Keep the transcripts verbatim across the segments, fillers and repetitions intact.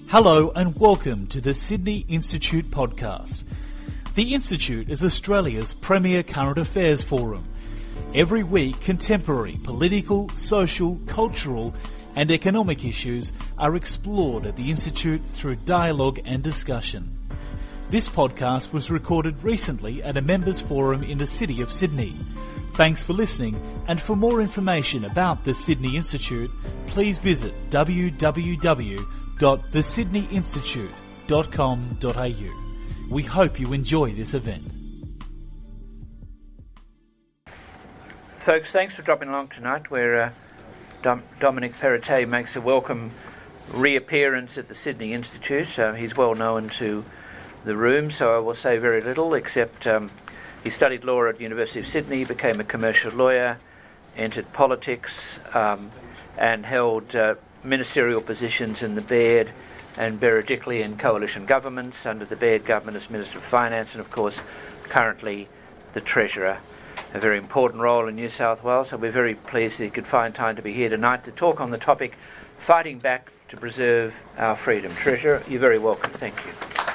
Hello and welcome to the Sydney Institute podcast. The Institute is Australia's premier current affairs forum. Every week, contemporary political, social, cultural and economic issues are explored at the Institute through dialogue and discussion. This podcast was recorded recently at a members' forum in the City of Sydney. Thanks for listening, and for more information about the Sydney Institute, please visit w w w dot the sydney institute dot com dot a u. We hope you enjoy this event. Folks, thanks for dropping along tonight, where uh, Dom- Dominic Perrottet makes a welcome reappearance at the Sydney Institute. Uh, he's well known to the room, so I will say very little, except um, he studied law at the University of Sydney, became a commercial lawyer, entered politics, um, and held uh, ministerial positions in the Baird and Berejiklian coalition governments, under the Baird government as Minister of Finance, and of course currently the Treasurer, a very important role in New South Wales. So we're very pleased that he could find time to be here tonight to talk on the topic, fighting back to preserve our freedom. Treasurer, you're very welcome. Thank you.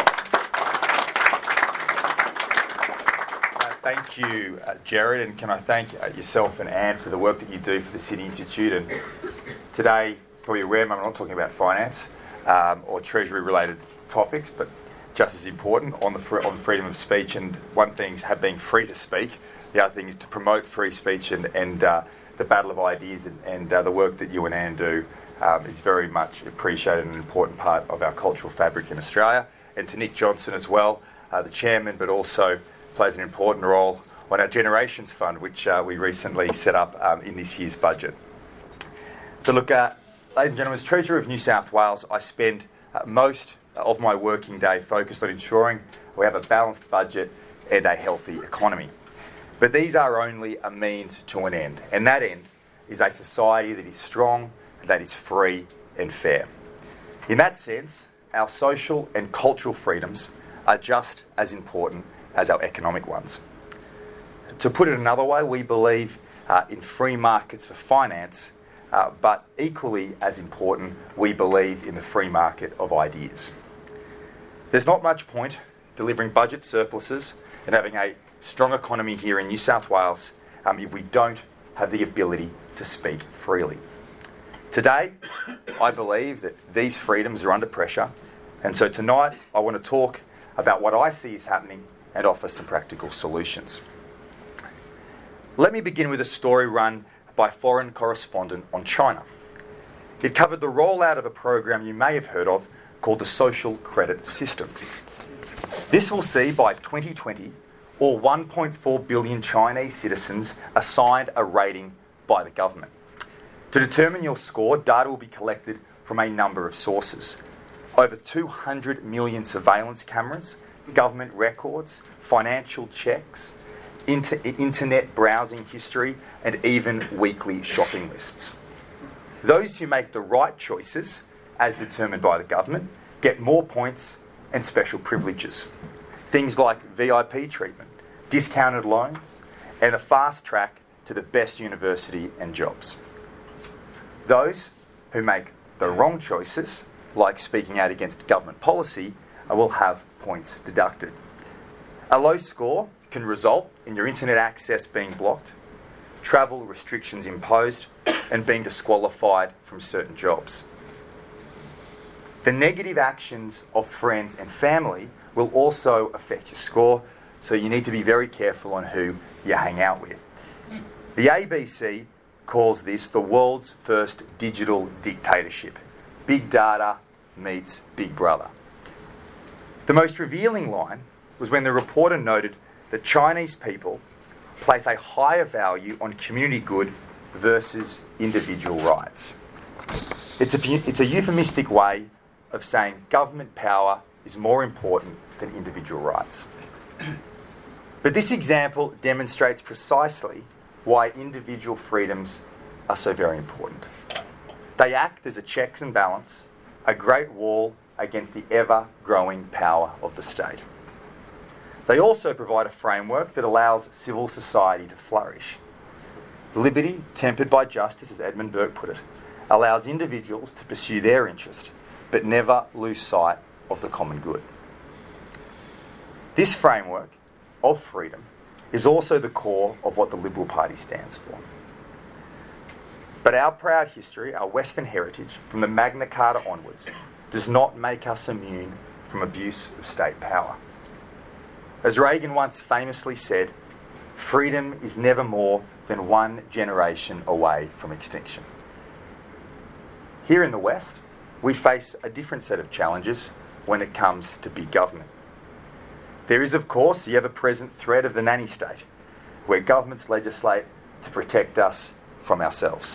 Uh, thank you, uh, Jared, and can I thank uh, yourself and Anne for the work that you do for the Sydney Institute. And today, probably a rare moment, I'm not talking about finance um, or Treasury-related topics, but just as important, on the fr- on freedom of speech. And one thing's have being free to speak. The other thing is to promote free speech, and, and uh, the battle of ideas and, and uh, the work that you and Anne do um, is very much appreciated and an important part of our cultural fabric in Australia. And to Nick Johnson as well, uh, the chairman, but also plays an important role on our Generations Fund, which uh, we recently set up um, in this year's budget. So look, uh, ladies and gentlemen, as Treasurer of New South Wales, I spend uh, most of my working day focused on ensuring we have a balanced budget and a healthy economy. But these are only a means to an end, and that end is a society that is strong, that is free and fair. In that sense, our social and cultural freedoms are just as important as our economic ones. To put it another way, we believe uh, in free markets for finance, Uh, but equally as important, we believe in the free market of ideas. There's not much point delivering budget surpluses and having a strong economy here in New South Wales um, if we don't have the ability to speak freely. Today, I believe that these freedoms are under pressure, and so tonight I want to talk about what I see is happening and offer some practical solutions. Let me begin with a story run by foreign correspondent on China. It covered the rollout of a program you may have heard of called the Social Credit System. This will see by twenty twenty all one point four billion Chinese citizens assigned a rating by the government. To determine your score, data will be collected from a number of sources. Over two hundred million surveillance cameras, government records, financial checks, Inter- internet browsing history, and even weekly shopping lists. Those who make the right choices, as determined by the government, get more points and special privileges. Things like V I P treatment, discounted loans, and a fast track to the best university and jobs. Those who make the wrong choices, like speaking out against government policy, will have points deducted. A low score can result in your internet access being blocked, travel restrictions imposed, and being disqualified from certain jobs. The negative actions of friends and family will also affect your score, so you need to be very careful on who you hang out with. The A B C calls this the world's first digital dictatorship. Big data meets Big Brother. The most revealing line was when the reporter noted that Chinese people place a higher value on community good versus individual rights. It's a, it's a euphemistic way of saying government power is more important than individual rights. But this example demonstrates precisely why individual freedoms are so very important. They act as a checks and balance, a great wall against the ever-growing power of the state. They also provide a framework that allows civil society to flourish. Liberty, tempered by justice, as Edmund Burke put it, allows individuals to pursue their interest, but never lose sight of the common good. This framework of freedom is also the core of what the Liberal Party stands for. But our proud history, our Western heritage, from the Magna Carta onwards, does not make us immune from abuse of state power. As Reagan once famously said, freedom is never more than one generation away from extinction. Here in the West, we face a different set of challenges when it comes to big government. There is, of course, the ever-present threat of the nanny state, where governments legislate to protect us from ourselves.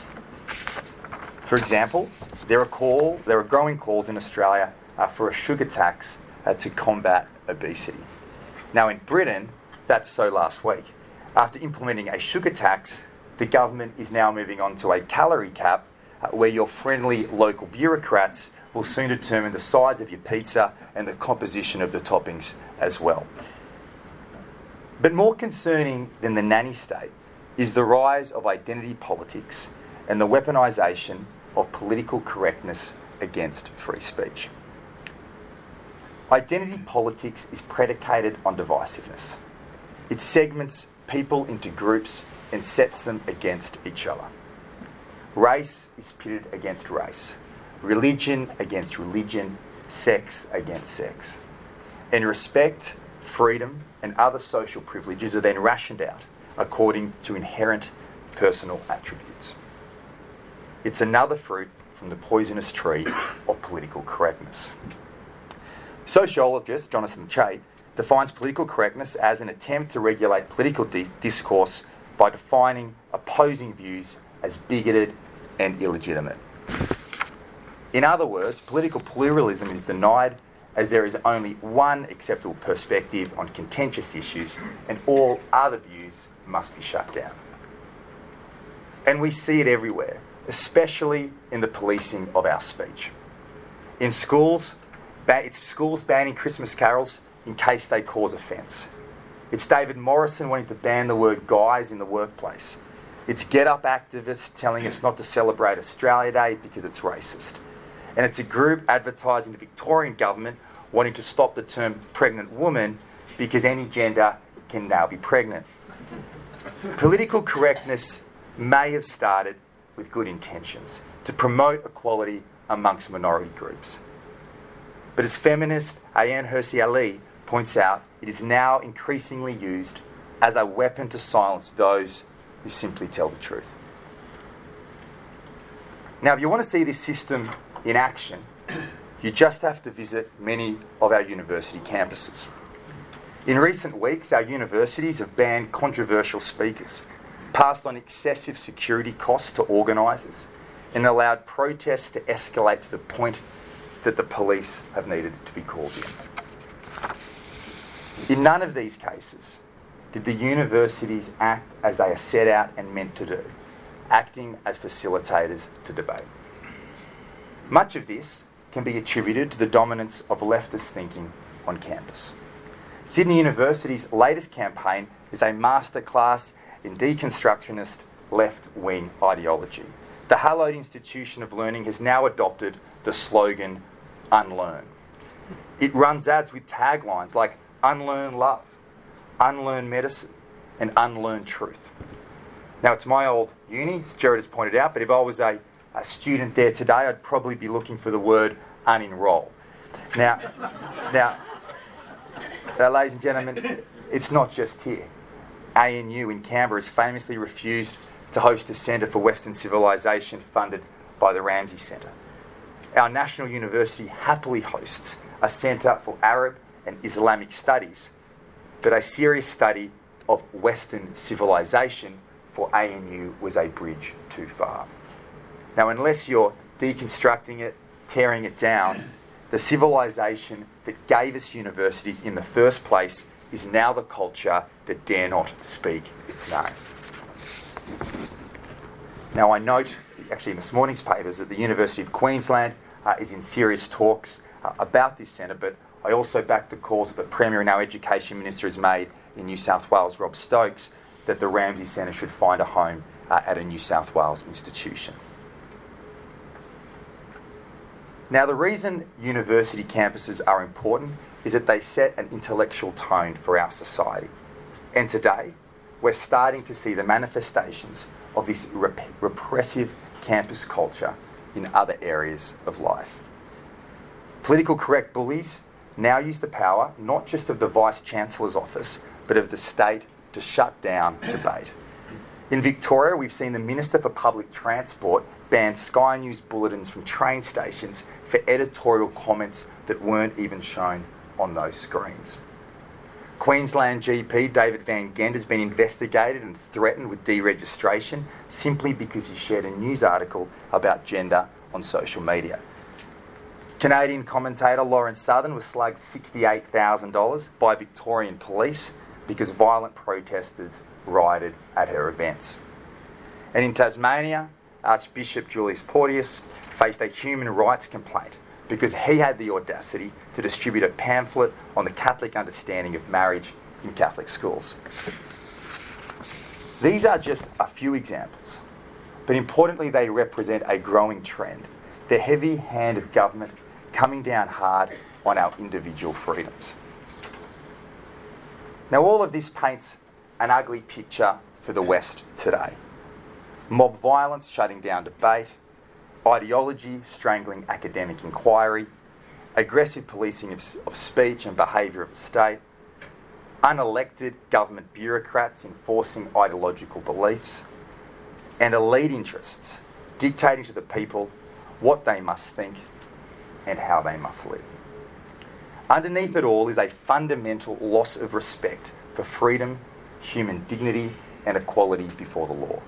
For example, there are call, there are growing calls in Australia uh, for a sugar tax uh, to combat obesity. Now in Britain, that's so last week. After implementing a sugar tax, the government is now moving on to a calorie cap uh, where your friendly local bureaucrats will soon determine the size of your pizza and the composition of the toppings as well. But more concerning than the nanny state is the rise of identity politics and the weaponisation of political correctness against free speech. Identity politics is predicated on divisiveness. It segments people into groups and sets them against each other. Race is pitted against race, religion against religion, sex against sex. And respect, freedom, and other social privileges are then rationed out according to inherent personal attributes. It's another fruit from the poisonous tree of political correctness. Sociologist Jonathan Chait defines political correctness as an attempt to regulate political di- discourse by defining opposing views as bigoted and illegitimate. In other words, political pluralism is denied as there is only one acceptable perspective on contentious issues and all other views must be shut down. And we see it everywhere, especially in the policing of our speech. In schools, ba- it's schools banning Christmas carols in case they cause offence. It's David Morrison wanting to ban the word guys in the workplace. It's Get Up activists telling us not to celebrate Australia Day because it's racist. And it's a group advertising the Victorian government wanting to stop the term pregnant woman because any gender can now be pregnant. Political correctness may have started with good intentions to promote equality amongst minority groups. But as feminist Ayaan Hirsi Ali points out, it is now increasingly used as a weapon to silence those who simply tell the truth. Now, if you want to see this system in action, you just have to visit many of our university campuses. In recent weeks, our universities have banned controversial speakers, passed on excessive security costs to organisers, and allowed protests to escalate to the point that the police have needed to be called in. In none of these cases did the universities act as they are set out and meant to do, acting as facilitators to debate. Much of this can be attributed to the dominance of leftist thinking on campus. Sydney University's latest campaign is a masterclass in deconstructionist left-wing ideology. The hallowed institution of learning has now adopted the slogan, unlearn. It runs ads with taglines like unlearn love, unlearn medicine, and unlearn truth. Now, it's my old uni, as Jared has pointed out, but if I was a, a student there today, I'd probably be looking for the word unenroll. Now, now, uh, ladies and gentlemen, it's not just here. A N U in Canberra has famously refused to host a Centre for Western Civilisation funded by the Ramsay Centre. Our national university happily hosts a Centre for Arab and Islamic Studies, but a serious study of Western civilisation for A N U was a bridge too far. Now, unless you're deconstructing it, tearing it down, the civilisation that gave us universities in the first place is now the culture that dare not speak its name. Now, I note, actually in this morning's papers, that the University of Queensland uh, is in serious talks uh, about this centre, but I also back the calls that the Premier and our Education Minister has made in New South Wales, Rob Stokes, that the Ramsay Centre should find a home uh, at a New South Wales institution. Now, the reason university campuses are important is that they set an intellectual tone for our society. And today, we're starting to see the manifestations of this rep- repressive campus culture in other areas of life. Political correct bullies now use the power not just of the Vice-Chancellor's office, but of the state to shut down debate. In Victoria, we've seen the Minister for Public Transport ban Sky News bulletins from train stations for editorial comments that weren't even shown on those screens. Queensland G P David Van Ghent has been investigated and threatened with deregistration simply because he shared a news article about gender on social media. Canadian commentator Lauren Southern was slugged sixty-eight thousand dollars by Victorian police because violent protesters rioted at her events. And in Tasmania, Archbishop Julius Porteous faced a human rights complaint because he had the audacity to distribute a pamphlet on the Catholic understanding of marriage in Catholic schools. These are just a few examples, but importantly they represent a growing trend, the heavy hand of government coming down hard on our individual freedoms. Now, all of this paints an ugly picture for the West today. Mob violence shutting down debate, ideology strangling academic inquiry, aggressive policing of, of speech and behaviour of the state, unelected government bureaucrats enforcing ideological beliefs, and elite interests dictating to the people what they must think and how they must live. Underneath it all is a fundamental loss of respect for freedom, human dignity, and equality before the law.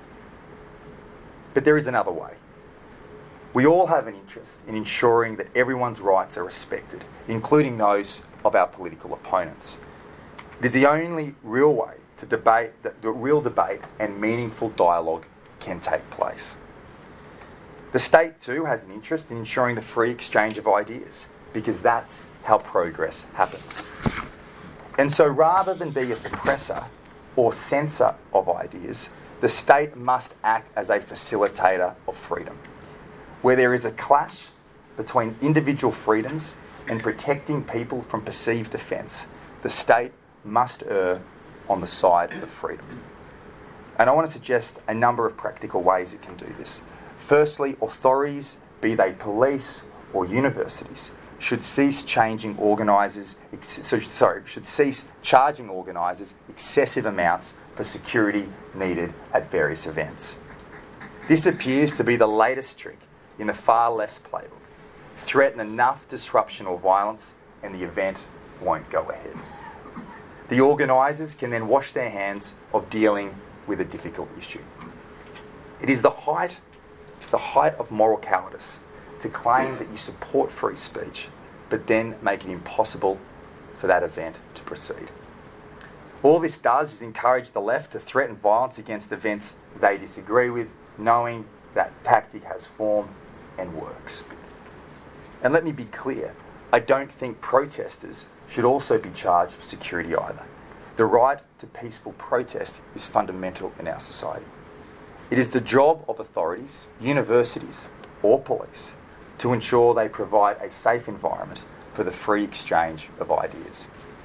But there is another way. We all have an interest in ensuring that everyone's rights are respected, including those of our political opponents. It is the only real way to debate, that the real debate and meaningful dialogue can take place. The state too has an interest in ensuring the free exchange of ideas, because that's how progress happens. And so rather than be a suppressor or censor of ideas, the state must act as a facilitator of freedom. Where there is a clash between individual freedoms and protecting people from perceived offence, the state must err on the side of freedom. And I want to suggest a number of practical ways it can do this. Firstly, authorities, be they police or universities, should cease changing organisers, ex- sorry, should cease charging organisers excessive amounts for security needed at various events. This appears to be the latest trick in the far left's playbook. Threaten enough disruption or violence and the event won't go ahead. The organisers can then wash their hands of dealing with a difficult issue. It is the height, it's the height of moral cowardice to claim that you support free speech, but then make it impossible for that event to proceed. All this does is encourage the left to threaten violence against events they disagree with, knowing that tactic has form and works. And let me be clear, I don't think protesters should also be charged for security either. The right to peaceful protest is fundamental in our society. It is the job of authorities, universities or police to ensure they provide a safe environment for the free exchange of ideas.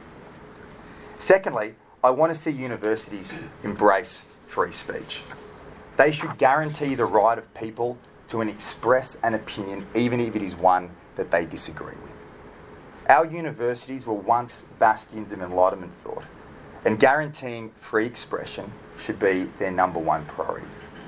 Secondly, I want to see universities embrace free speech. They should guarantee the right of people to an express an opinion, even if it is one that they disagree with. Our universities were once bastions of Enlightenment thought, and guaranteeing free expression should be their number one priority.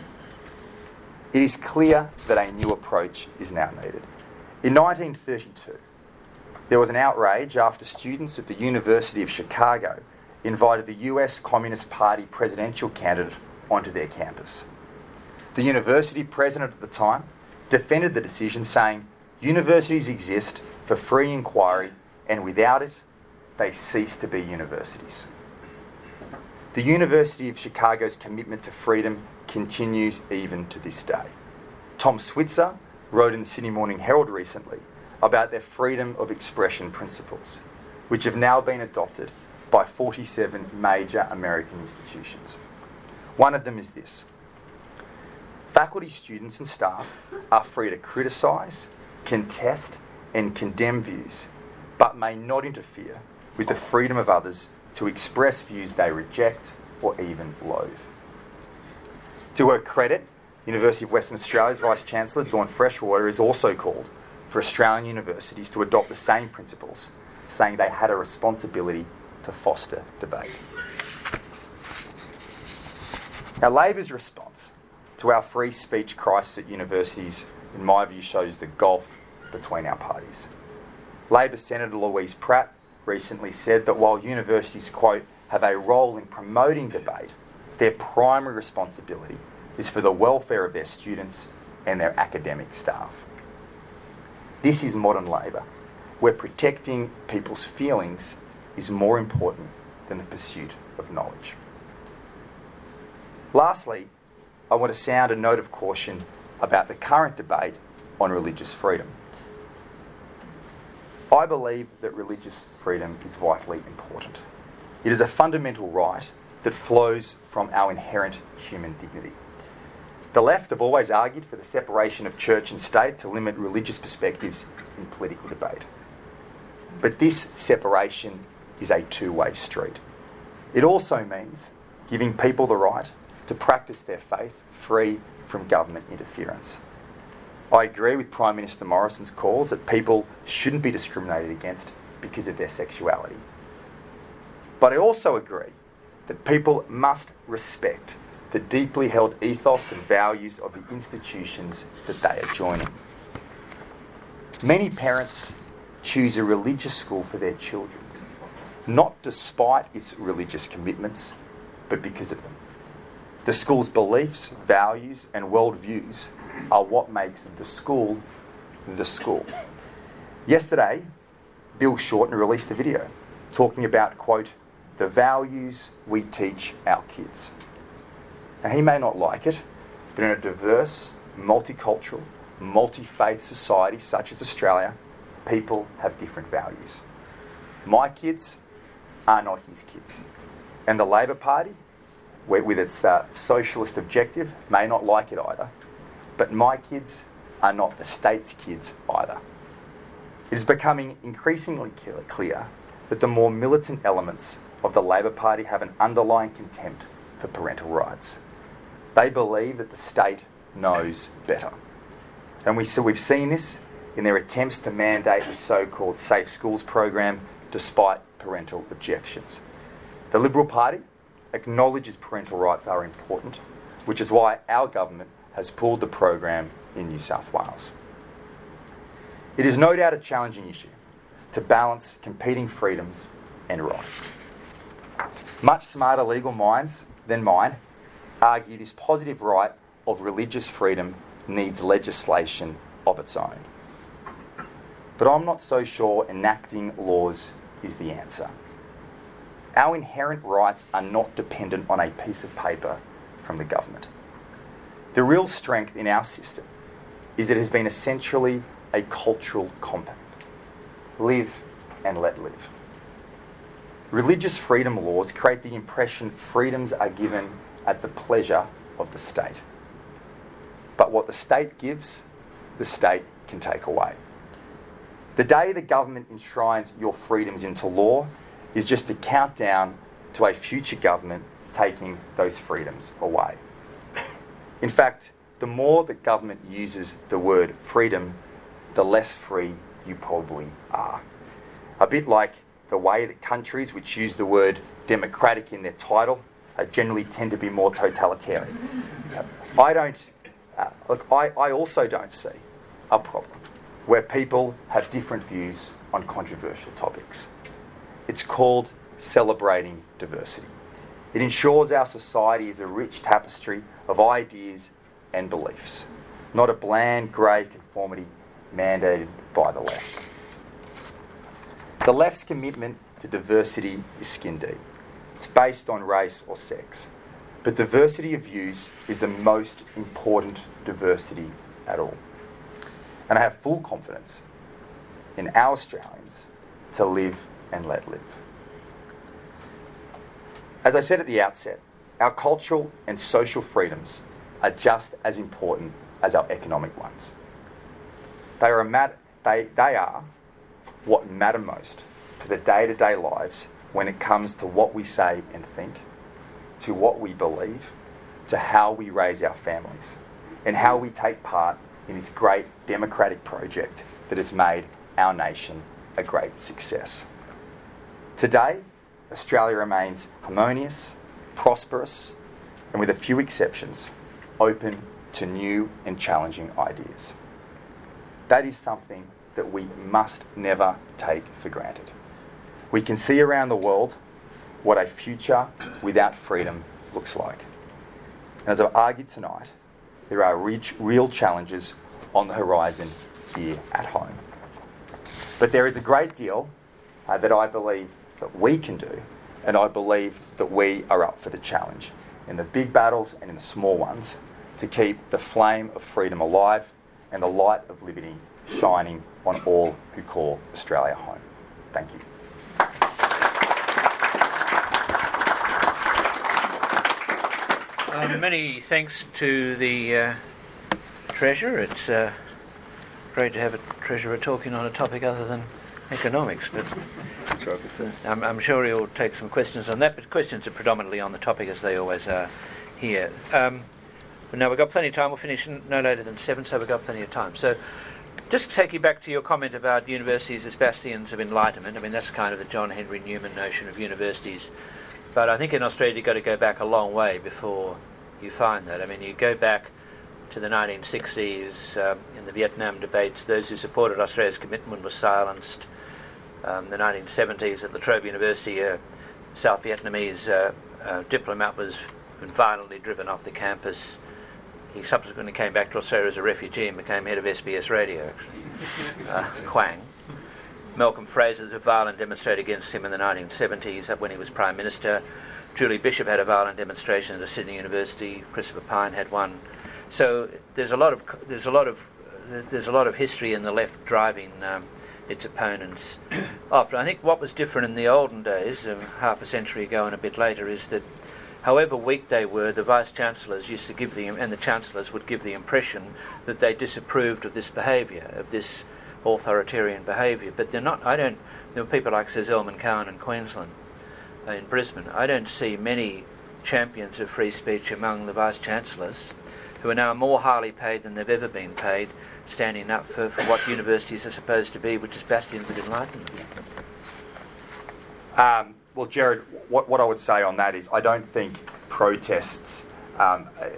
It is clear that a new approach is now needed. In nineteen thirty-two, there was an outrage after students at the University of Chicago invited the U S Communist Party presidential candidate onto their campus. The university president at the time defended the decision, saying, "Universities exist for free inquiry, and without it, they cease to be universities." The University of Chicago's commitment to freedom continues even to this day. Tom Switzer wrote in the Sydney Morning Herald recently about their freedom of expression principles, which have now been adopted by forty-seven major American institutions. One of them is this: faculty, students and staff are free to criticise, contest and condemn views, but may not interfere with the freedom of others to express views they reject or even loathe. To her credit, University of Western Australia's Vice-Chancellor, Dawn Freshwater, has also called for Australian universities to adopt the same principles, saying they had a responsibility to foster debate. Now, Labor's response to our free speech crisis at universities, in my view, shows the gulf between our parties. Labor Senator Louise Pratt recently said that while universities, quote, have a role in promoting debate, their primary responsibility is for the welfare of their students and their academic staff. This is modern Labor, where protecting people's feelings is more important than the pursuit of knowledge. Lastly, I want to sound a note of caution about the current debate on religious freedom. I believe that religious freedom is vitally important. It is a fundamental right that flows from our inherent human dignity. The left have always argued for the separation of church and state to limit religious perspectives in political debate. But this separation is a two-way street. It also means giving people the right to practice their faith free from government interference. I agree with Prime Minister Morrison's calls that people shouldn't be discriminated against because of their sexuality. But I also agree that people must respect the deeply held ethos and values of the institutions that they are joining. Many parents choose a religious school for their children, not despite its religious commitments, but because of them. The school's beliefs, values, and worldviews are what makes the school the school. Yesterday, Bill Shorten released a video talking about, quote, the values we teach our kids. Now, he may not like it, but in a diverse, multicultural, multi-faith society such as Australia, people have different values. My kids are not his kids. And the Labor Party, with its uh, socialist objective, may not like it either. But my kids are not the state's kids either. It is becoming increasingly clear that the more militant elements of the Labor Party have an underlying contempt for parental rights. They believe that the state knows better. And we, so we've seen this in their attempts to mandate the so-called Safe Schools program despite parental objections. The Liberal Party acknowledges parental rights are important, which is why our government has pulled the program in New South Wales. It is no doubt a challenging issue to balance competing freedoms and rights. Much smarter legal minds than mine argue this positive right of religious freedom needs legislation of its own. But I'm not so sure enacting laws is the answer. Our inherent rights are not dependent on a piece of paper from the government. The real strength in our system is that it has been essentially a cultural compact. Live and let live. Religious freedom laws create the impression freedoms are given at the pleasure of the state. But what the state gives, the state can take away. The day the government enshrines your freedoms into law is just a countdown to a future government taking those freedoms away. In fact, the more the government uses the word freedom, the less free you probably are. A bit like the way that countries which use the word democratic in their title uh, generally tend to be more totalitarian. Uh, I don't, uh, look, I, I also don't see a problem where people have different views on controversial topics. It's called celebrating diversity. It ensures our society is a rich tapestry of ideas and beliefs, not a bland grey conformity mandated by the left. The left's commitment to diversity is skin deep. It's based on race or sex. But diversity of views is the most important diversity at all. And I have full confidence in our Australians to live and let live. As I said at the outset, our cultural and social freedoms are just as important as our economic ones. They are, a mat- they, they are what matter most to the day-to-day lives when it comes to what we say and think, to what we believe, to how we raise our families, and how we take part in this great democratic project that has made our nation a great success. Today, Australia remains harmonious, prosperous, and with a few exceptions, open to new and challenging ideas. That is something that we must never take for granted. We can see around the world what a future without freedom looks like. And as I've argued tonight, there are re- real challenges on the horizon here at home. But there is a great deal uh, that I believe that we can do, and I believe that we are up for the challenge in the big battles and in the small ones to keep the flame of freedom alive and the light of liberty shining on all who call Australia home. Thank you. Um, many thanks to the uh, Treasurer. It's uh, great to have a Treasurer talking on a topic other than economics, but That's right, but, uh, I'm, I'm sure he'll take some questions on that, but questions are predominantly on the topic as they always are here. Um, but now we've got plenty of time. We'll finish no later than seven, so we've got plenty of time. So just to take you back to your comment about universities as bastions of enlightenment, I mean, that's kind of the John Henry Newman notion of universities. But I think in Australia you've got to go back a long way before you find that. I mean, you go back to the nineteen sixties um, in the Vietnam debates. Those who supported Australia's commitment were silenced. Um, the nineteen seventies at La Trobe University, a South Vietnamese uh, uh, diplomat was violently driven off the campus. He subsequently came back to Australia as a refugee and became head of S B S Radio, actually. Uh, Quang. Malcolm Fraser was a violent demonstrator against him in the nineteen seventies when he was Prime Minister. Julie Bishop had a violent demonstration at Sydney University. Christopher Pyne had one. So there's a lot of there's a lot of there's a lot of history in the left driving um, its opponents. After I think what was different in the olden days, um, half a century ago and a bit later, is that however weak they were, the vice chancellors used to give the and the chancellors would give the impression that they disapproved of this behaviour, of this authoritarian behaviour. But they're not. I don't. There were people like Sir Zelman Cowen in Queensland, uh, in Brisbane. I don't see many champions of free speech among the vice chancellors, who are now more highly paid than they've ever been paid, standing up for, for what universities are supposed to be, which is bastions of enlightenment. Um, well, Jared, what, what I would say on that is I don't think protests um, uh,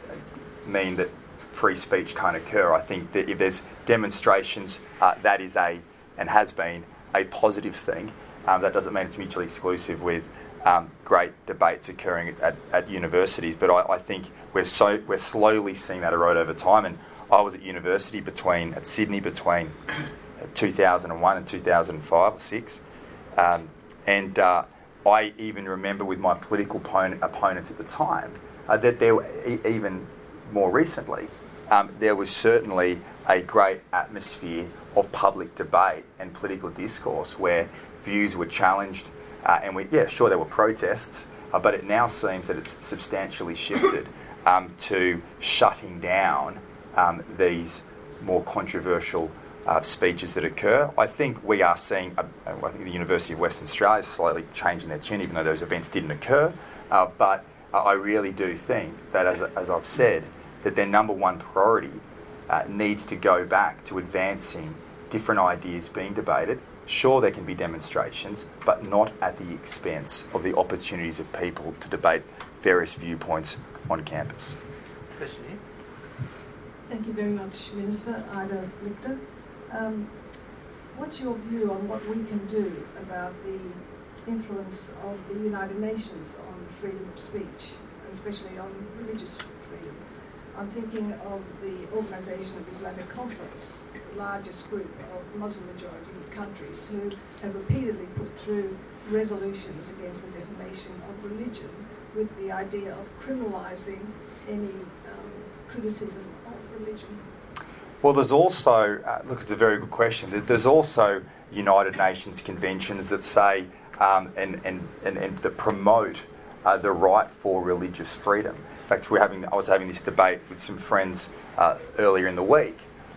mean that free speech can't occur. I think that if there's demonstrations, uh, that is a, and has been, a positive thing. Um, that doesn't mean it's mutually exclusive with um, great debates occurring at, at, at universities, but I, I think we're so we're slowly seeing that erode over time. And I was at university between at Sydney between two thousand one and two thousand five or six, um, and uh, I even remember with my political opponent, opponents at the time uh, that there were, e- even more recently um, there was certainly a great atmosphere of public debate and political discourse where views were challenged, uh, and we yeah sure there were protests, uh, but it now seems that it's substantially shifted um, to shutting down um, these more controversial uh, speeches that occur. I think we are seeing, uh, I think the University of Western Australia is slightly changing their tune, even though those events didn't occur, uh, but uh, I really do think that, as, as I've said, that their number one priority uh, needs to go back to advancing different ideas being debated. Sure, there can be demonstrations, but not at the expense of the opportunities of people to debate various viewpoints on campus. Question. Thank you very much, Minister Ida Lichter. Um, what's your view on what we can do about the influence of the United Nations on freedom of speech, especially on religious freedom? I'm thinking of the Organisation of Islamic Conference, the largest group of Muslim-majority countries who have repeatedly put through resolutions against the defamation of religion with the idea of criminalising any um, criticism of religion. Well, there's also, uh, look, it's a very good question. There's also United Nations conventions that say um, and, and, and, and that promote uh, the right for religious freedom. In fact, we're having, I was having this debate with some friends uh, earlier in the week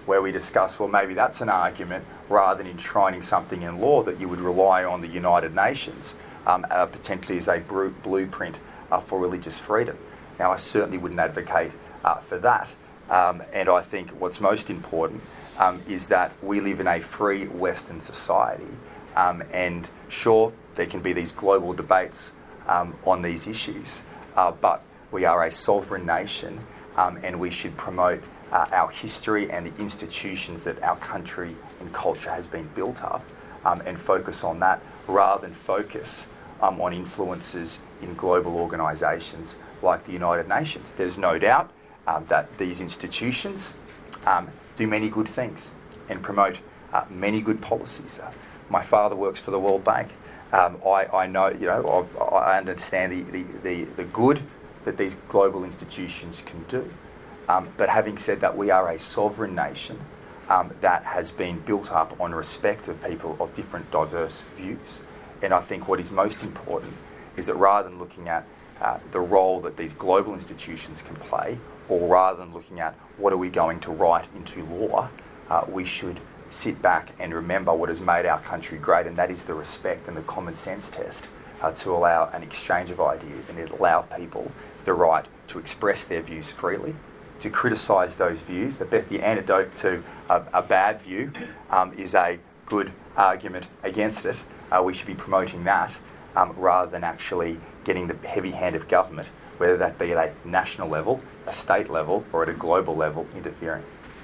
where we discuss, well, maybe that's an argument rather than enshrining something in law that you would rely on the United Nations um, uh, potentially as a bru- blueprint uh, for religious freedom. Now, I certainly wouldn't advocate uh, for that. Um, and I think what's most important um, is that we live in a free Western society. Um, and sure, there can be these global debates um, on these issues, uh, but we are a sovereign nation, um, and we should promote uh, our history and the institutions that our country and culture has been built up, um, and focus on that rather than focus um, on influences in global organisations like the United Nations. There's no doubt um, that these institutions um, do many good things and promote uh, many good policies. Uh, my father works for the World Bank. Um, I, I know, you know, I, I understand the, the, the, the good that these global institutions can do. Um, but having said that, we are a sovereign nation um, that has been built up on respect of people of different diverse views. And I think what is most important is that rather than looking at uh, the role that these global institutions can play, or rather than looking at what are we going to write into law, uh, we should sit back and remember what has made our country great, and that is the respect and the common sense test uh, to allow an exchange of ideas and allow people the right to express their views freely, to criticise those views. The, the antidote to a, a bad view um, is a good argument against it. Uh, we should be promoting that um, rather than actually getting the heavy hand of government, whether that be at a national level, a state level, or at a global level, interfering.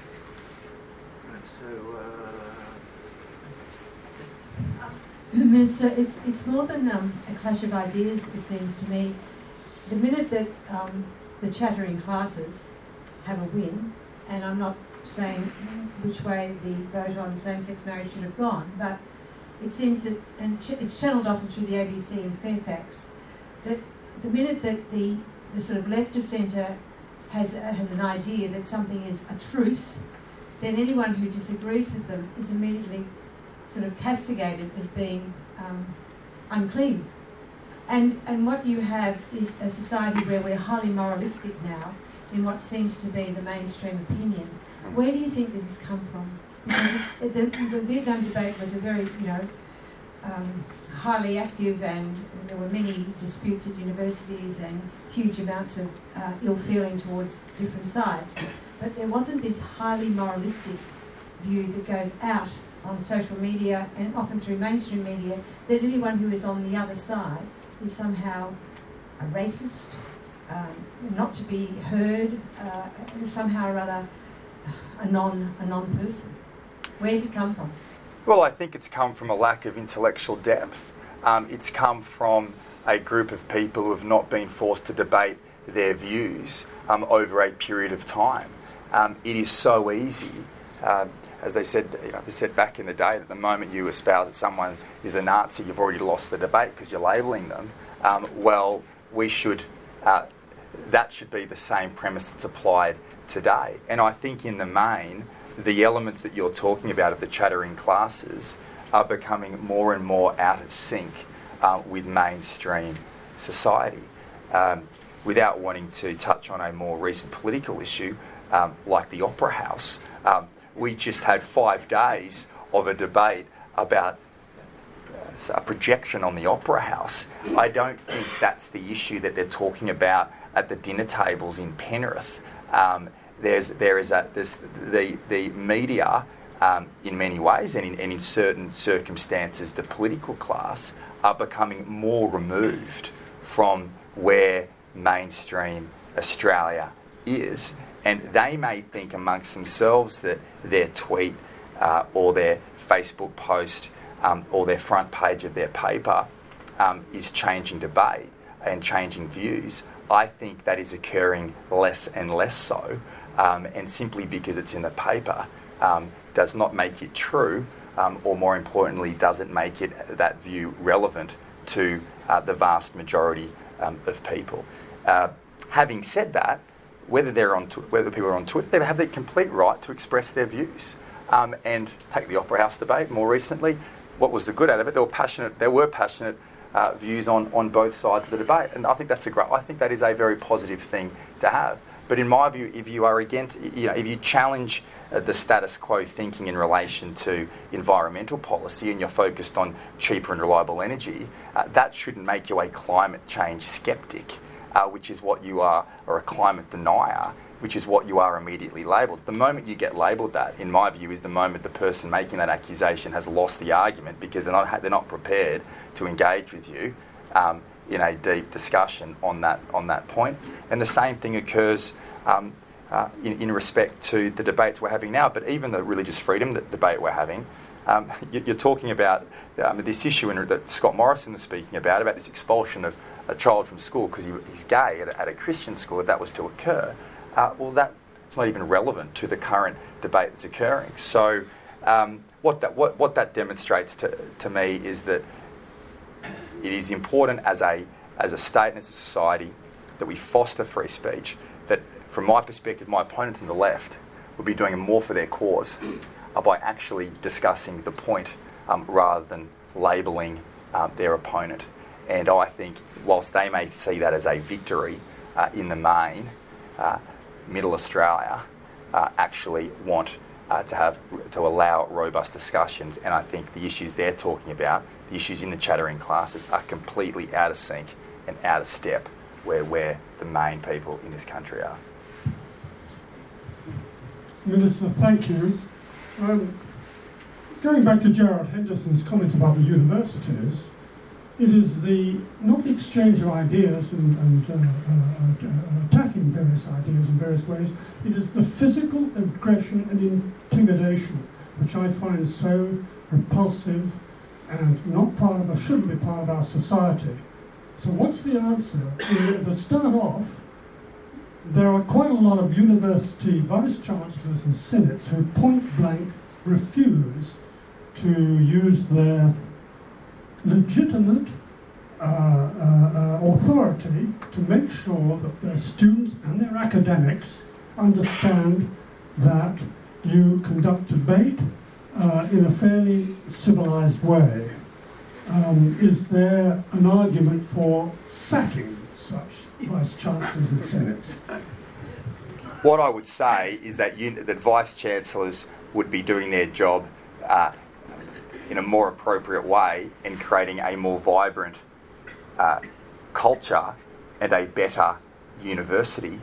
Minister, it's it's more than um, a clash of ideas, it seems to me. The minute that um, the chattering classes have a win, and I'm not saying which way the vote on same-sex marriage should have gone, but it seems that, and ch- it's channelled often through the A B C in Fairfax, that the minute that the, the sort of left of centre has, uh, has an idea that something is a truth, then anyone who disagrees with them is immediately sort of castigated as being um, unclean. And and what you have is a society where we're highly moralistic now in what seems to be the mainstream opinion. Where do you think this has come from? Because it's, the, the Vietnam debate was a very, you know, um, highly active, and there were many disputes at universities and huge amounts of uh, ill feeling towards different sides. But there wasn't this highly moralistic view that goes out on social media and often through mainstream media, that anyone who is on the other side is somehow a racist, um, not to be heard, uh, somehow or other a non a non-person. Where's it come from? Well, I think it's come from a lack of intellectual depth. Um, it's come from a group of people who have not been forced to debate their views um, over a period of time. Um, it is so easy. Um, As they said, you know, they said back in the day that the moment you espouse that someone is a Nazi, you've already lost the debate because you're labelling them. Um, well, we should, uh, that should be the same premise that's applied today. And I think in the main, the elements that you're talking about of the chattering classes are becoming more and more out of sync uh, with mainstream society. Um, without wanting to touch on a more recent political issue, um, like the Opera House, um, we just had five days of a debate about uh, a projection on the Opera House. I don't think that's the issue that they're talking about at the dinner tables in Penrith. Um, there's there is a there's the the media um, in many ways, and in, and in certain circumstances, the political class are becoming more removed from where mainstream Australia is. And they may think amongst themselves that their tweet uh, or their Facebook post um, or their front page of their paper um, is changing debate and changing views. I think that is occurring less and less so. Um, and simply because it's in the paper um, does not make it true, um, or more importantly, doesn't make it that view relevant to uh, the vast majority um, of people. Uh, having said that, whether they're on tw- whether people are on Twitter, they have the complete right to express their views. Um, and take the Opera House debate more recently. What was the good out of it? There were passionate. There were passionate uh, views on, on both sides of the debate, and I think that's a great. I think that is a very positive thing to have. But in my view, if you are against, you know, if you challenge uh, the status quo thinking in relation to environmental policy and you're focused on cheaper and reliable energy, uh, that shouldn't make you a climate change skeptic, uh, which is what you are, or a climate denier, which is what you are immediately labelled. The moment you get labelled that, in my view, is the moment the person making that accusation has lost the argument, because they're not they're not prepared to engage with you um, in a deep discussion on that on that point. And the same thing occurs um, uh, in, in respect to the debates we're having now. But even the religious freedom the debate we're having, um, you, you're talking about um, this issue in, that Scott Morrison was speaking about, about this expulsion of a child from school because he, he's gay at a, at a Christian school, if that was to occur. Uh, well, that's not even relevant to the current debate that's occurring. So um, what that what, what that demonstrates to, to me is that it is important as a as a state and as a society that we foster free speech. That, from my perspective, my opponents on the left would be doing more for their cause uh, by actually discussing the point um, rather than labelling um, their opponent. And I think, whilst they may see that as a victory uh, in the main, uh, Middle Australia uh, actually want uh, to have to allow robust discussions, and I think the issues they're talking about, the issues in the chattering classes, are completely out of sync and out of step where where the main people in this country are. Minister, thank you. Um, going back to Gerard Henderson's comment about the universities, it is the not the exchange of ideas and, and uh, uh, uh, attacking various ideas in various ways. It is the physical aggression and intimidation which I find so repulsive and not part of, or shouldn't be part of our society. So what's the answer? To start off, there are quite a lot of university vice-chancellors and senates who point-blank refuse to use their legitimate uh, uh, uh, authority to make sure that their students and their academics understand that you conduct debate uh, in a fairly civilised way. Um, is there an argument for sacking such vice-chancellors and senates? What I would say is that, you, that vice-chancellors would be doing their job uh, in a more appropriate way and creating a more vibrant uh, culture and a better university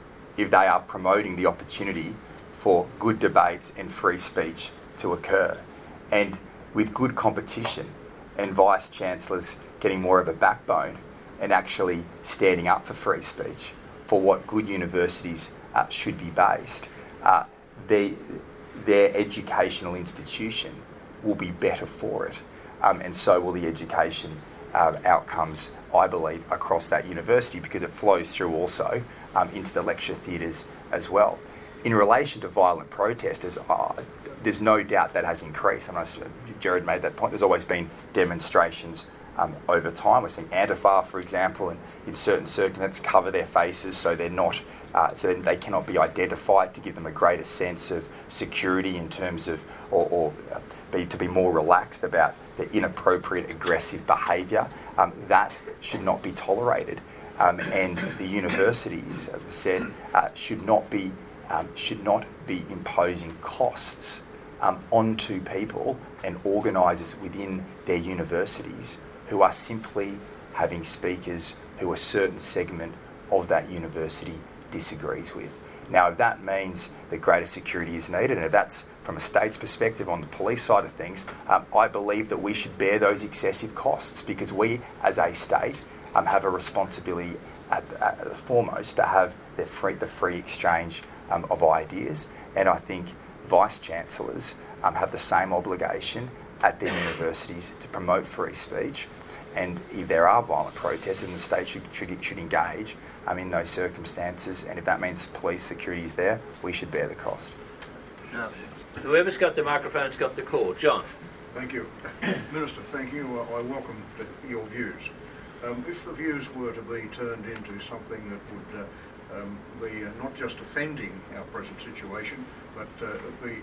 if they are promoting the opportunity for good debates and free speech to occur. And with good competition and vice-chancellors getting more of a backbone and actually standing up for free speech, for what good universities uh, should be based, uh, they, their educational institution will be better for it. Um, and so will the education uh, outcomes, I believe, across that university, because it flows through also um, into the lecture theatres as well. In relation to violent protesters, uh, there's no doubt that has increased. I know Gerard made that point. There's always been demonstrations um, over time. We're seeing Antifa, for example, and in certain circumstances cover their faces so they're not, uh, so they cannot be identified, to give them a greater sense of security in terms of, or, or uh, be to be more relaxed about the inappropriate aggressive behaviour. Um, that should not be tolerated. Um, and the universities, as we said, uh, should not be um, should not be imposing costs um, onto people and organisers within their universities who are simply having speakers who a certain segment of that university disagrees with. Now, if that means that greater security is needed, and if that's from a state's perspective on the police side of things, um, I believe that we should bear those excessive costs, because we, as a state, um, have a responsibility at, at the foremost to have the free, the free exchange um, of ideas. And I think vice-chancellors um, have the same obligation at their universities to promote free speech. And if there are violent protests, then the state should, should, should engage um, in those circumstances. And if that means police security is there, we should bear the cost. No. Whoever's got the microphone's got the call. John. Thank you. Minister, thank you. Uh, I welcome the, your views. Um, if the views were to be turned into something that would uh, um, be uh, not just defending our present situation, but uh, be...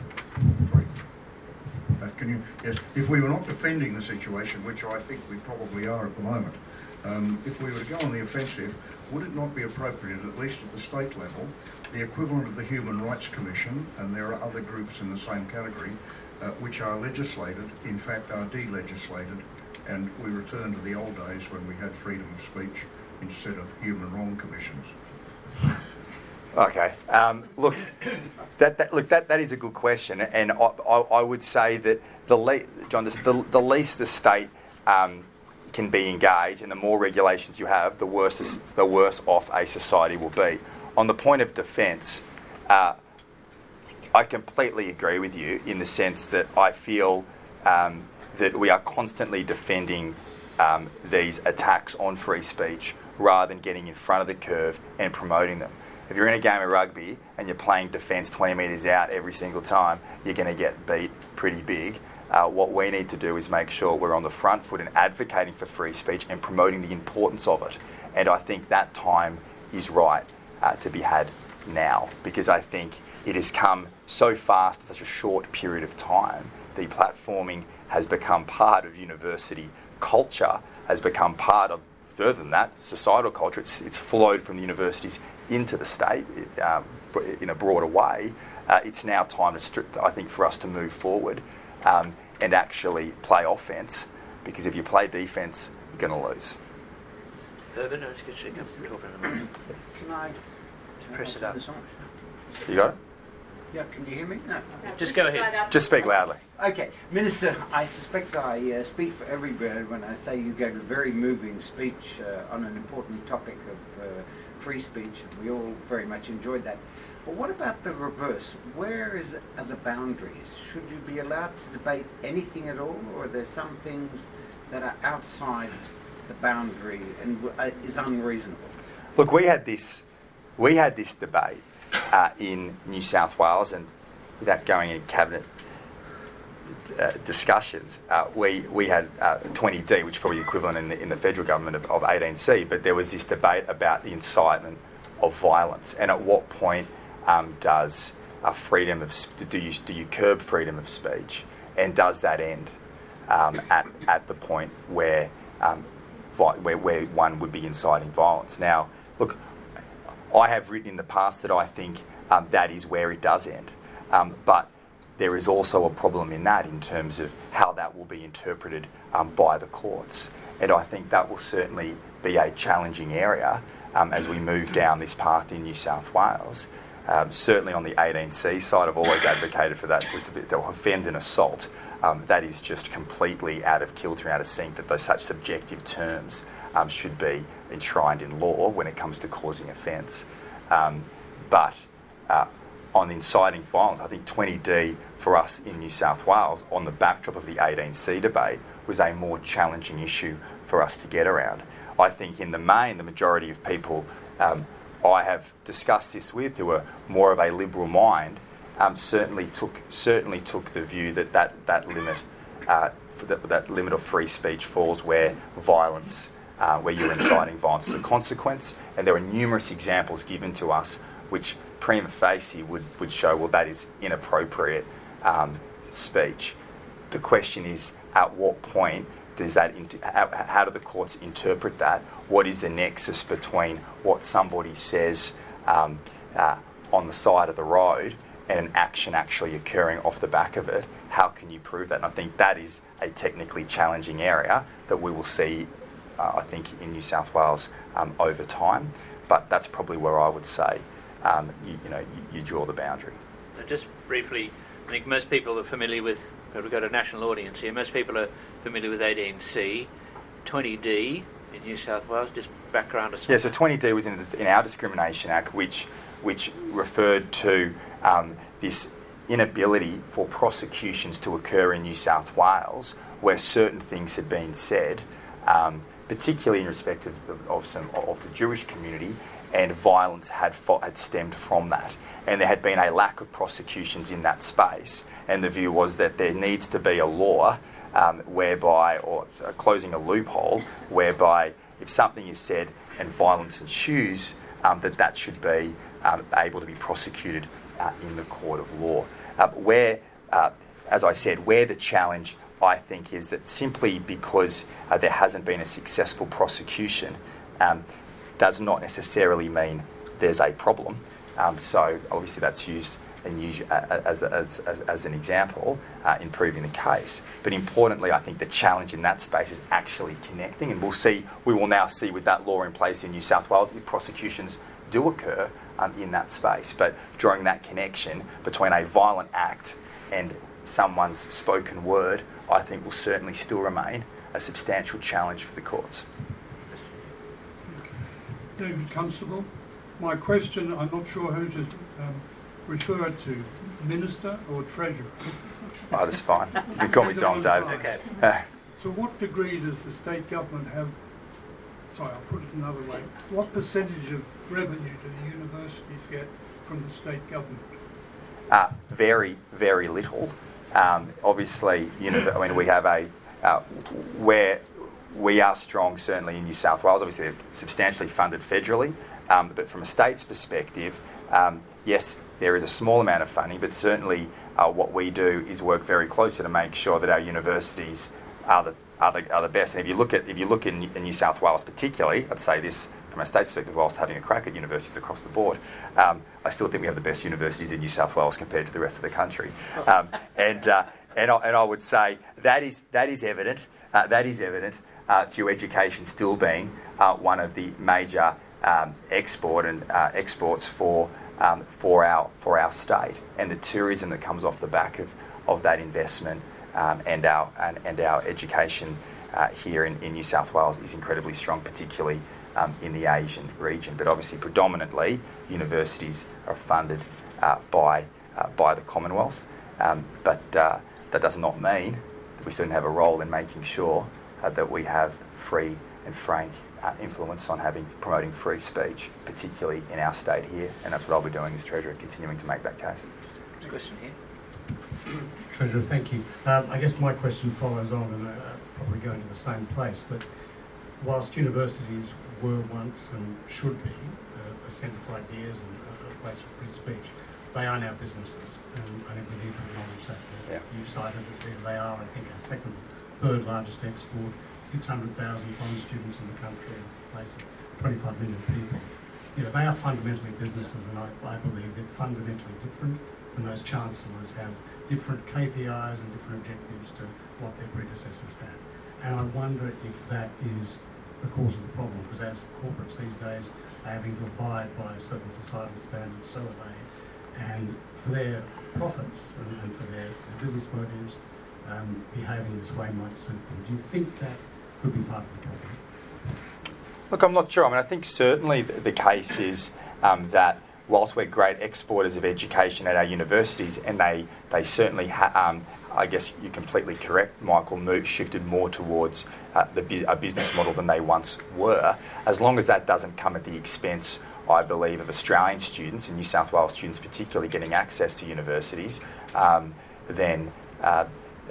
Sorry. Uh, can you... Yes. If we were not defending the situation, which I think we probably are at the moment, um, if we were to go on the offensive, would it not be appropriate, at least at the state level, the equivalent of the Human Rights Commission, and there are other groups in the same category, uh, which are legislated, in fact are de-legislated, and we return to the old days when we had freedom of speech instead of human wrong commissions? Okay. Um, look, that, that look that, that is a good question, and I, I, I would say that the le- John, the, the least the state um, can be engaged, and the more regulations you have, the worse is, the worse off a society will be. On the point of defence, uh, I completely agree with you in the sense that I feel um, that we are constantly defending um, these attacks on free speech rather than getting in front of the curve and promoting them. If you're in a game of rugby and you're playing defence twenty metres out every single time, you're going to get beat pretty big. Uh, what we need to do is make sure we're on the front foot and advocating for free speech and promoting the importance of it. And I think that time is right uh, to be had now, because I think it has come so fast in such a short period of time. The platforming has become part of university culture, has become part of, further than that, societal culture. It's, it's flowed from the universities into the state um, in a broader way. Uh, it's now time, to strip, I think, for us to move forward um, and actually play offence, because if you play defence, you're going to lose. Urban, I was going to talk in a moment. Can I Just press it up. You got it? Yeah, can you hear me? No. Just go ahead. Just speak loudly. Okay, Minister, I suspect I uh, speak for everybody when I say you gave a very moving speech uh, on an important topic of uh, free speech. We all very much enjoyed that. But what about the reverse? Where is are the boundaries? Should you be allowed to debate anything at all, or are there some things that are outside the boundary and uh, is unreasonable? Look, we had this, we had this debate uh, in New South Wales, and without going in cabinet uh, discussions, uh, we we had uh, twenty D, which is probably equivalent in the, in the federal government of, of eighteen C. But there was this debate about the incitement of violence, and at what point um, does uh, freedom of do you do you curb freedom of speech, and does that end um, at at the point where um, vi- where where one would be inciting violence? Now, look, I have written in the past that I think um, that is where it does end. Um, but there is also a problem in that in terms of how that will be interpreted um, by the courts. And I think that will certainly be a challenging area um, as we move down this path in New South Wales. Um, certainly on the eighteen C side, I've always advocated for that to, to, to offend an assault. Um, that is just completely out of kilter, out of sync, that those such subjective terms um, should be enshrined in law when it comes to causing offence. Um, but uh, on inciting violence, I think twenty D for us in New South Wales, on the backdrop of the eighteen C debate, was a more challenging issue for us to get around. I think in the main, the majority of people um, I have discussed this with, who are more of a liberal mind, um, certainly took certainly took the view that that, that limit uh, that, that limit of free speech falls where violence, uh, where you're inciting violence as a consequence, and there are numerous examples given to us which prima facie would, would show, well, that is inappropriate um, speech. The question is, at what point does that, inter- how, how do the courts interpret that? What is the nexus between what somebody says um, uh, on the side of the road and an action actually occurring off the back of it? How can you prove that? And I think that is a technically challenging area that we will see, uh, I think, in New South Wales um, over time. But that's probably where I would say, um, you, you know, you, you draw the boundary. Just briefly, I think most people are familiar with, we've got a national audience here, most people are familiar with eighteen C, twenty D in New South Wales, just background or something. Yeah, so twenty D was in, in our Discrimination Act, which which referred to um, this inability for prosecutions to occur in New South Wales where certain things had been said, um, particularly in respect of, of, of some of the Jewish community, and violence had fo- had stemmed from that. And there had been a lack of prosecutions in that space. And the view was that there needs to be a law um, whereby, or uh, closing a loophole, whereby if something is said and violence ensues, um, that that should be um, able to be prosecuted uh, in the court of law. Uh, where, uh, as I said, where the challenge, I think, is that simply because uh, there hasn't been a successful prosecution, um, does not necessarily mean there's a problem. Um, so obviously that's used and used as, as, as, as an example uh, in proving the case. But importantly, I think the challenge in that space is actually connecting, and we'll see, we will now see with that law in place in New South Wales, the prosecutions do occur um, in that space. But drawing that connection between a violent act and someone's spoken word, I think will certainly still remain a substantial challenge for the courts. David Constable, my question, I'm not sure who to um, refer it to, Minister or Treasurer? Oh, that's fine. You can call me Tom, David. Okay. Uh, To what degree does the state government have, sorry, I'll put it another way, what percentage of revenue do the universities get from the state government? uh, very, very little. Um, obviously, you know, I mean, we have a, uh, where we are strong, certainly in New South Wales, obviously they're substantially funded federally, um, but from a state's perspective, um, yes, there is a small amount of funding, but certainly uh, what we do is work very closely to make sure that our universities are the are the, are the best. And if you look at if you look in, in New South Wales particularly, I'd say this from a state's perspective, whilst having a crack at universities across the board, um, I still think we have the best universities in New South Wales compared to the rest of the country. Um, and uh, and I, and I would say that is that is evident. Uh, that is evident uh, through education still being uh, one of the major um, export and uh, exports for. Um, for our for our state, and the tourism that comes off the back of, of that investment um, and our and, and our education uh, here in, in New South Wales is incredibly strong, particularly um, in the Asian region. But obviously, predominantly, universities are funded uh, by uh, by the Commonwealth. Um, but uh, that does not mean that we shouldn't have a role in making sure uh, that we have free and frank Uh, influence on having promoting free speech, particularly in our state here, and that's what I'll be doing as Treasurer, continuing to make that case. Question here. Treasurer, thank you. Um, I guess my question follows on, and uh, probably going to the same place, that whilst universities were once and should be uh, a centre for ideas and a place for free speech, they are now businesses, and I think we need to acknowledge that. Yeah. You've cited that they are, I think, our second, third largest export. six hundred thousand foreign students in the country, a place of twenty-five million people. You know, they are fundamentally businesses, and I, I believe they're fundamentally different, and those chancellors have different K P Is and different objectives to what their predecessors had. And I wonder if that is the cause of the problem, because as corporates these days are having to abide by certain societal standards, so are they. And for their profits and, and for their, their business motives, um, behaving this way might suit them. Do you think that could be part of the problem? Look, I'm not sure. I mean, I think certainly the case is um, that whilst we're great exporters of education at our universities, and they they certainly, ha- um, I guess you're completely correct, Michael, moved, shifted more towards uh, the bu- a business model than they once were, as long as that doesn't come at the expense, I believe, of Australian students, and New South Wales students particularly, getting access to universities, um, then uh,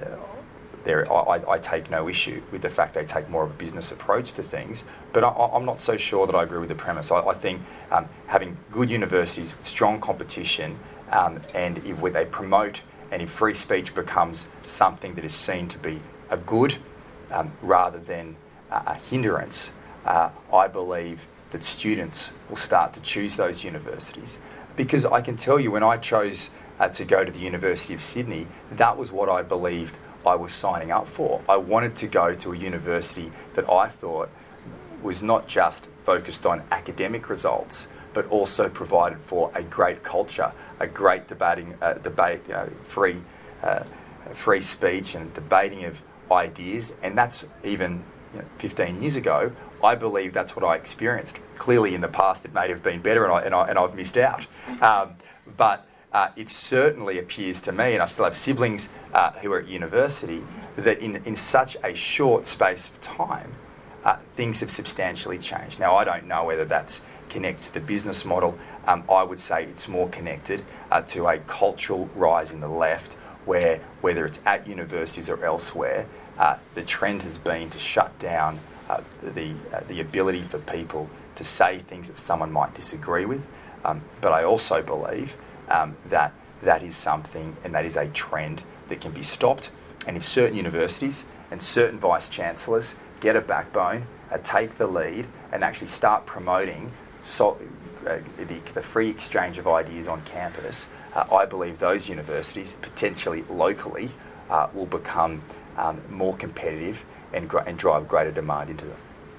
There, I, I take no issue with the fact they take more of a business approach to things, but I, I'm not so sure that I agree with the premise. I, I think um, having good universities with strong competition, um, and if they promote, and if free speech becomes something that is seen to be a good um, rather than a hindrance, uh, I believe that students will start to choose those universities. Because I can tell you, when I chose uh, to go to the University of Sydney, that was what I believed I was signing up for. I wanted to go to a university that I thought was not just focused on academic results, but also provided for a great culture, a great debating uh, debate, you know, free, uh, free speech and debating of ideas. And that's even you know, fifteen years ago. I believe that's what I experienced. Clearly, in the past, it may have been better, and I and, I, and I've missed out. Um, but Uh, it certainly appears to me, and I still have siblings uh, who are at university, that in, in such a short space of time, uh, things have substantially changed. Now, I don't know whether that's connected to the business model. Um, I would say it's more connected uh, to a cultural rise in the left, where, whether it's at universities or elsewhere, uh, the trend has been to shut down uh, the, uh, the ability for people to say things that someone might disagree with. Um, but I also believe Um, that that is something, and that is a trend that can be stopped. And if certain universities and certain vice chancellors get a backbone, uh, take the lead, and actually start promoting so, uh, the, the free exchange of ideas on campus, uh, I believe those universities, potentially locally, uh, will become um, more competitive and, gr- and drive greater demand into them.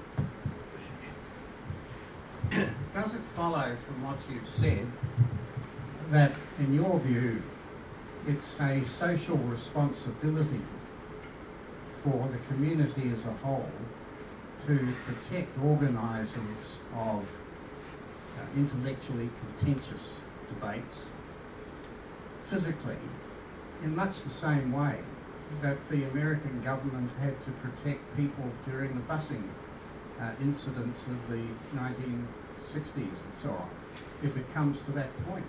Does it follow from what you've said that, in your view, it's a social responsibility for the community as a whole to protect organisers of uh, intellectually contentious debates physically in much the same way that the American government had to protect people during the busing uh, incidents of the nineteen sixties and so on, if it comes to that point?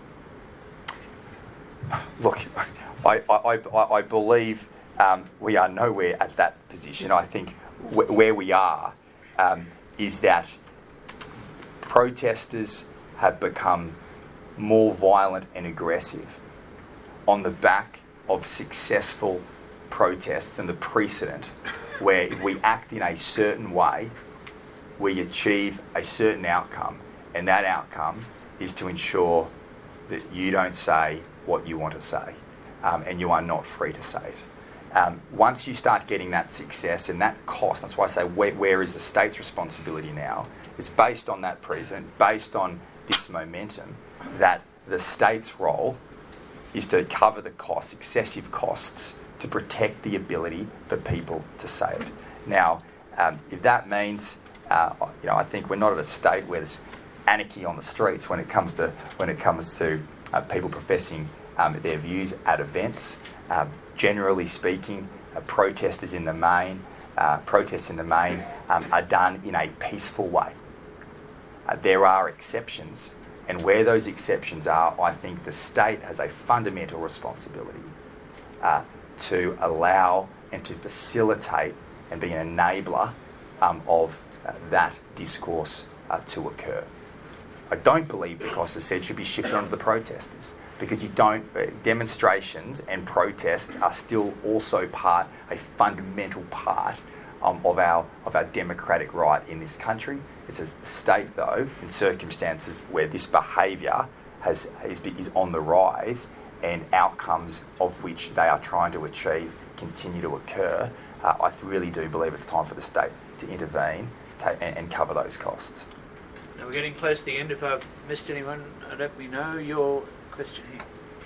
Look, I, I, I, I believe um, we are nowhere at that position. I think w- where we are um, is that protesters have become more violent and aggressive on the back of successful protests and the precedent where if we act in a certain way, we achieve a certain outcome, and that outcome is to ensure that you don't say what you want to say, um, and you are not free to say it. Um, once you start getting that success and that cost, that's why I say where, where is the state's responsibility now, it's based on that precedent, based on this momentum, that the state's role is to cover the costs, excessive costs, to protect the ability for people to say it. Now, um, if that means, uh, you know, I think we're not at a state where there's anarchy on the streets when it comes to when it comes to uh, people professing um, their views at events. Um, generally speaking, uh, protesters in the main, uh, protests in the main um, are done in a peaceful way. Uh, there are exceptions, and where those exceptions are, I think the state has a fundamental responsibility uh, to allow and to facilitate and be an enabler um, of uh, that discourse uh, to occur. I don't believe the cost of said should be shifted onto the protesters, because you don't uh, demonstrations and protests are still also part, a fundamental part um, of our of our democratic right in this country. It's a state, though, in circumstances where this behaviour has is, is on the rise and outcomes of which they are trying to achieve continue to occur, uh, I really do believe it's time for the state to intervene ta- and, and cover those costs. Now we're getting close to the end. If I've missed anyone, let me know. Your question here.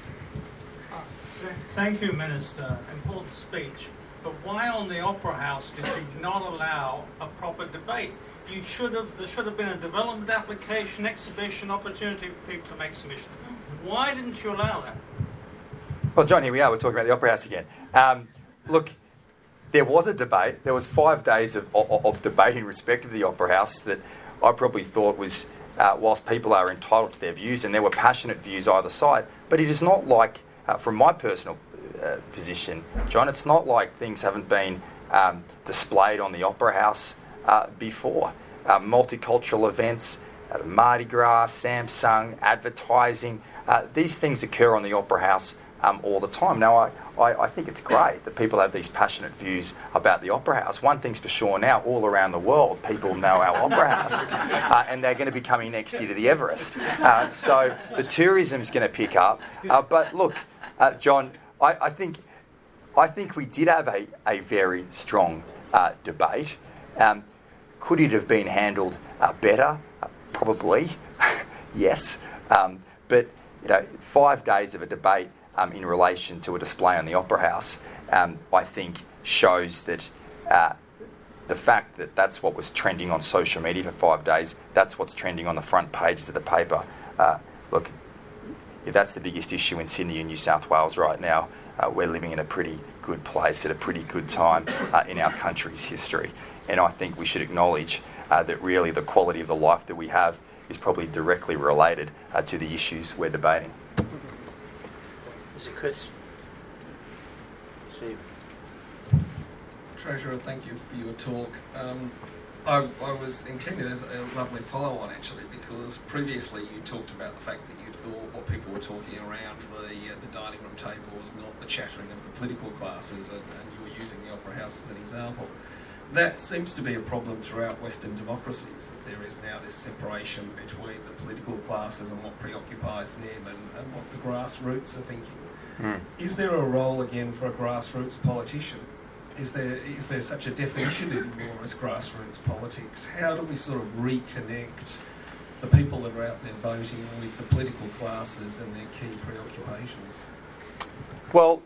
Uh, th- thank you, Minister. Important speech. But why on the Opera House did you not allow a proper debate? You should have. There should have been a development application, exhibition, opportunity for people to make submissions. Why didn't you allow that? Well, John, here we are. We're talking about the Opera House again. Um, look, there was a debate. There was five days of, of, of debate in respect of the Opera House that I probably thought was, uh, whilst people are entitled to their views, and there were passionate views either side, but it is not like, uh, from my personal uh, position, John, it's not like things haven't been um, displayed on the Opera House uh, before. Uh, multicultural events, uh, Mardi Gras, Samsung, advertising, uh, these things occur on the Opera House Um, all the time. Now, I, I, I think it's great that people have these passionate views about the Opera House. One thing's for sure now, all around the world, people know our Opera House. Uh, and they're going to be coming next year to the Everest. Uh, so the tourism's going to pick up. Uh, but look, uh, John, I, I think I think we did have a, a very strong uh, debate. Um, could it have been handled uh, better? Uh, probably, yes. Um, but, you know, five days of a debate Um, in relation to a display on the Opera House, um, I think shows that uh, the fact that that's what was trending on social media for five days, that's what's trending on the front pages of the paper. Uh, look, if that's the biggest issue in Sydney and New South Wales right now, uh, we're living in a pretty good place at a pretty good time uh, in our country's history. And I think we should acknowledge uh, that really the quality of the life that we have is probably directly related uh, to the issues we're debating. Is it Chris? Steve. Treasurer, thank you for your talk. Um, I, I was intending as a lovely follow-on actually, because previously you talked about the fact that you thought what people were talking around the uh, the dining room table was not the chattering of the political classes, and, and you were using the Opera House as an example. that seems to be a problem throughout Western democracies, that there is now this separation between the political classes and what preoccupies them and, and what the grassroots are thinking. Mm. Is there a role again for a grassroots politician? Is there is there such a definition anymore as grassroots politics? How do we sort of reconnect the people that are out there voting with the political classes and their key preoccupations? Well,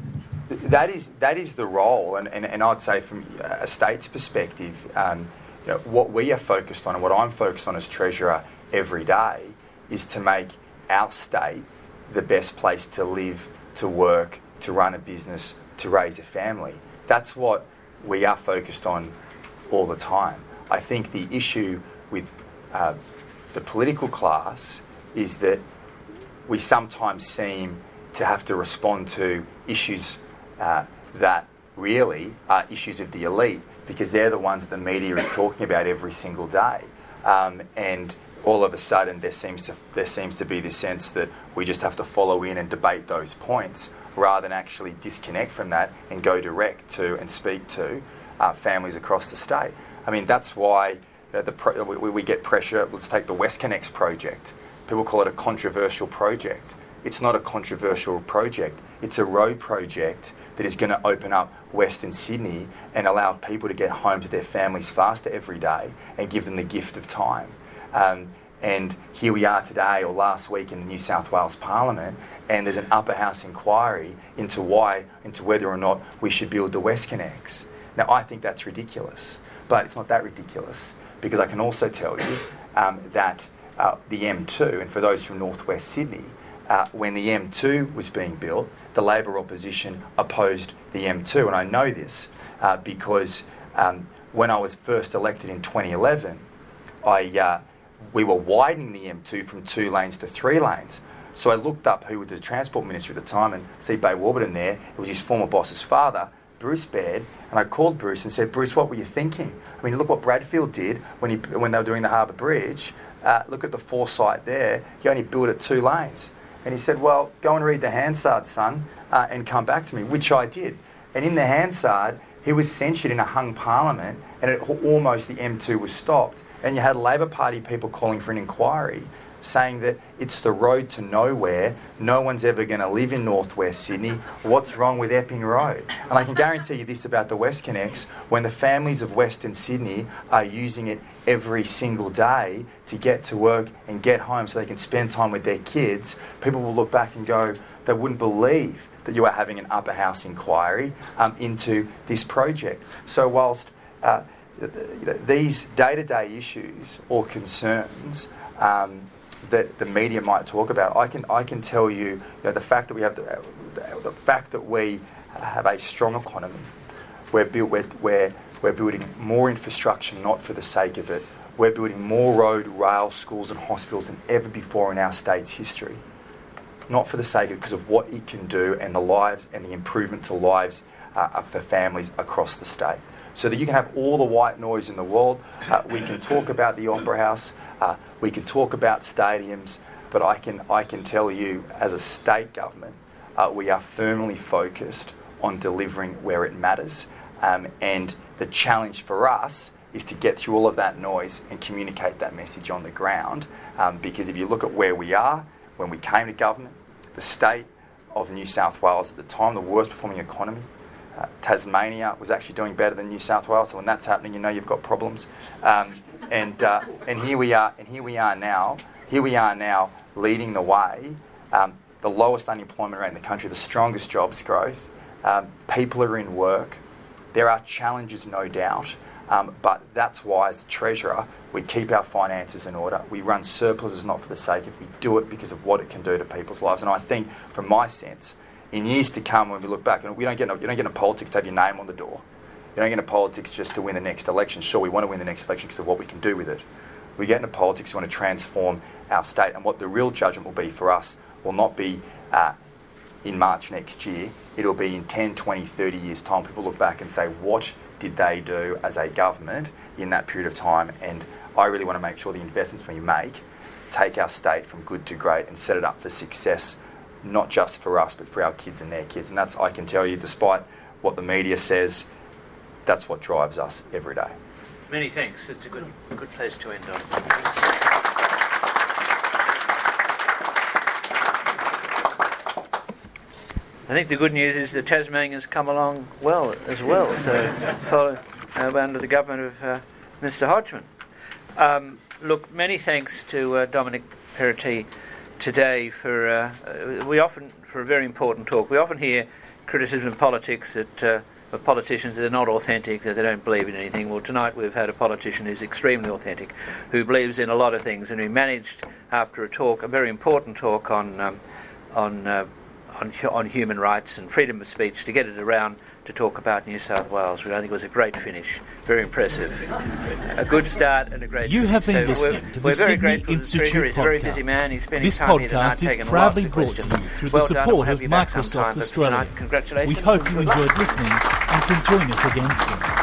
that is that is the role, and, and, and I'd say from a state's perspective, um, you know, what we are focused on and what I'm focused on as Treasurer every day is to make our state the best place to live, to work, to run a business, to raise a family. That's what we are focused on all the time. I think the issue with uh, the political class is that we sometimes seem to have to respond to issues uh, that really are issues of the elite, because they're the ones that the media is talking about every single day. Um, and all of a sudden there seems to there seems to be this sense that we just have to follow in and debate those points, rather than actually disconnect from that and go direct to and speak to uh, families across the state. I mean, that's why you know, the pro- we, we get pressure. Let's take the WestConnex project. People call it a controversial project. It's not a controversial project. It's a road project that is going to open up Western Sydney and allow people to get home to their families faster every day and give them the gift of time. Um, And here we are today, or last week, in the New South Wales Parliament, and there's an upper house inquiry into why, into whether or not we should build the WestConnex. Now, I think that's ridiculous, but it's not that ridiculous, because I can also tell you um, that uh, the M two, and for those from northwest Sydney, uh, when the M two was being built, the Labor opposition opposed the M two, and I know this uh, because um, when I was first elected in twenty eleven, I. Uh, we were widening the M two from two lanes to three lanes. So I looked up who was the Transport Minister at the time, and see Bay Warburton there. It was his former boss's father, Bruce Baird, and I called Bruce and said, Bruce, what were you thinking? I mean, look what Bradfield did when he when they were doing the Harbour Bridge. Uh, look at the foresight there. He only built it two lanes. And he said, well, go and read the Hansard, son, uh, and come back to me, which I did. And in the Hansard, he was censured in a hung parliament, and it almost the M two was stopped. And you had Labor Party people calling for an inquiry, saying that it's the road to nowhere, no one's ever going to live in northwest Sydney, what's wrong with Epping Road? And I can guarantee you this about the WestConnex: when the families of Western Sydney are using it every single day to get to work and get home so they can spend time with their kids, people will look back and go, they wouldn't believe that you are having an upper house inquiry um, into this project. So whilst uh, you know, these day-to-day issues or concerns um, that the media might talk about, I can I can tell you, you know, the fact that we have the, the fact that we have a strong economy, we're built we're, we're we're building more infrastructure not for the sake of it. We're building more road, rail, schools, and hospitals than ever before in our state's history, not for the sake of, because of what it can do and the lives and the improvement to lives uh, for families across the state. So that you can have all the white noise in the world. Uh, we can talk about the Opera House. Uh, we can talk about stadiums. But I can I can tell you, as a state government, uh, we are firmly focused on delivering where it matters. Um, and the challenge for us is to get through all of that noise and communicate that message on the ground. Um, because if you look at where we are, when we came to government, the state of New South Wales at the time, the worst performing economy. Uh, Tasmania was actually doing better than New South Wales, so when that's happening, you know you've got problems. Um, and uh, and here we are, and here we are now. Here we are now, leading the way. Um, the lowest unemployment rate in the country, the strongest jobs growth. Um, people are in work. There are challenges, no doubt, um, but that's why, as the Treasurer, we keep our finances in order. We run surpluses not for the sake of it. We do it because of what it can do to people's lives. And I think, from my sense, in years to come, when we look back, and we don't get no, you don't get into politics to have your name on the door. You don't get into politics just to win the next election. Sure, we want to win the next election because of what we can do with it. We get into politics, we want to transform our state, and what the real judgment will be for us will not be uh, in March next year. It'll be in ten, twenty, thirty years' time. People look back and say, what did they do as a government in that period of time? And I really want to make sure the investments we make take our state from good to great and set it up for success, not just for us, but for our kids and their kids. And that's, I can tell you, despite what the media says, that's what drives us every day. Many thanks. It's a good, good place to end on. I think the good news is that Tasmania's come along well as well, so follow, uh, under the government of uh, Mister Hodgman. Um, look, many thanks to uh, Dominic Perrottet today for, uh, uh, we often, for a very important talk, we often hear criticism of politics that, uh, of politicians that are not authentic, that they don't believe in anything. Well, tonight we've had a politician who's extremely authentic, who believes in a lot of things, and who managed, after a talk, a very important talk on, um, on uh, On, on human rights and freedom of speech, to get it around to talk about New South Wales, which I think was a great finish, very impressive, a good start and a great. You finish. have been so listening we're, to the we're very Sydney grateful Institute to the He's podcast. a very busy man. He's spending This time here tonight, podcast is taking proudly lots of brought to questions. you through well the done, support we'll have of you back Microsoft sometime, but Australia. tonight, congratulations. We hope you Good luck. enjoyed listening and can join us again soon.